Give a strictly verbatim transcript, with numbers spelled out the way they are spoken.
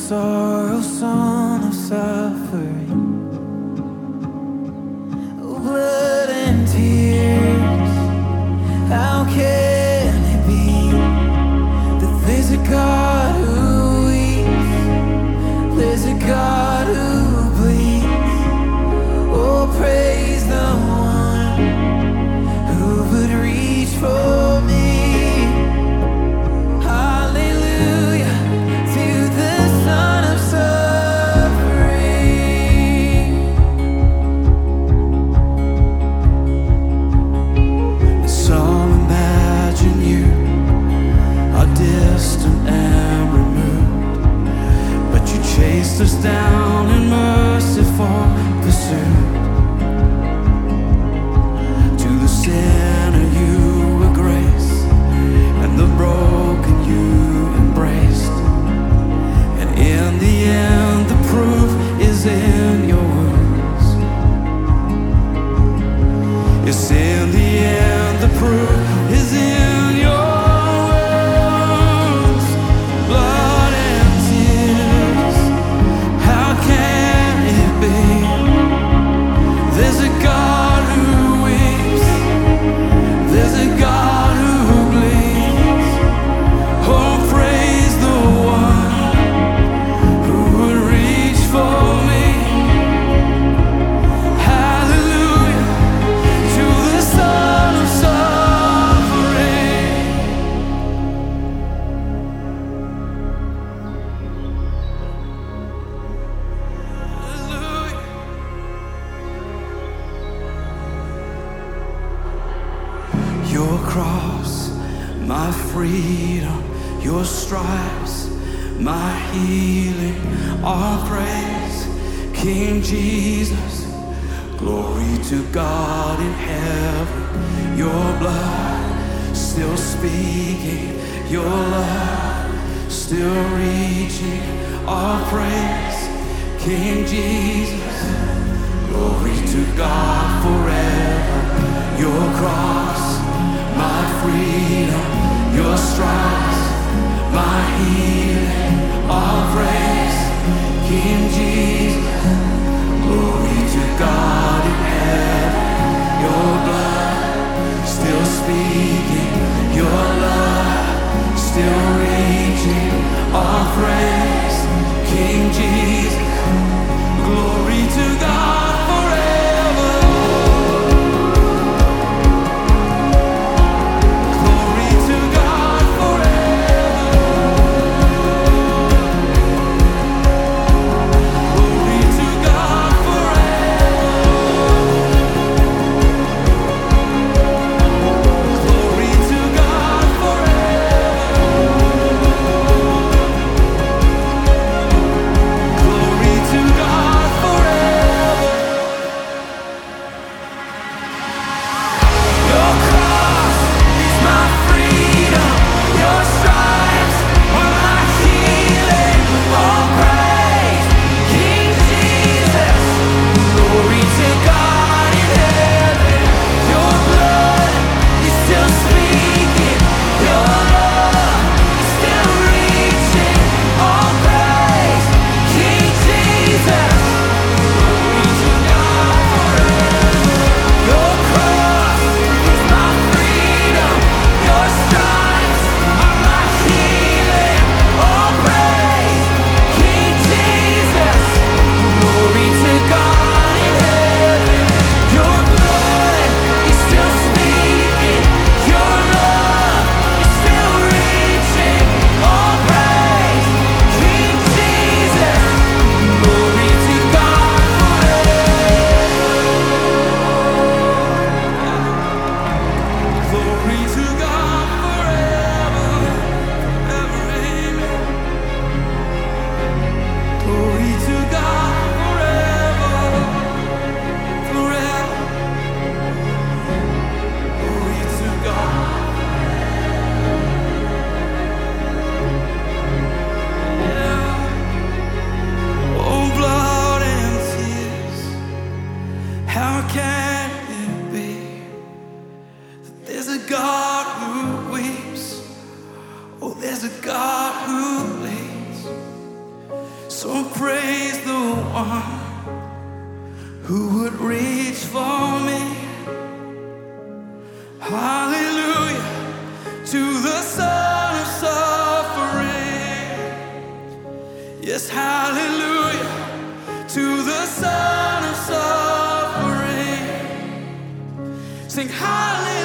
sorrow, son of suffering, oh, blood and tears. How can it be that there's a God who weeps, there's a God who bleeds? Oh, praise the one who would reach for me. Us down in merciful pursuit. To the sinner you were grace, and the broken you embraced. And in the end the proof is in your wounds. Yes, in the end the proof is in your your cross, my freedom, your stripes, my healing, our praise. King Jesus, glory to God in heaven. Your blood still speaking, your love still reaching, our praise. King Jesus, glory to God forever. Your cross, my freedom, your stripes, my healing, our praise. King Jesus, glory to God in heaven. Your blood still speaking, your love still reaching, our praise. King Jesus, glory to God forever. There's a God who leads. So praise the one who would reach for me. Hallelujah to the Son of suffering. Yes, hallelujah to the Son of suffering. Sing hallelujah.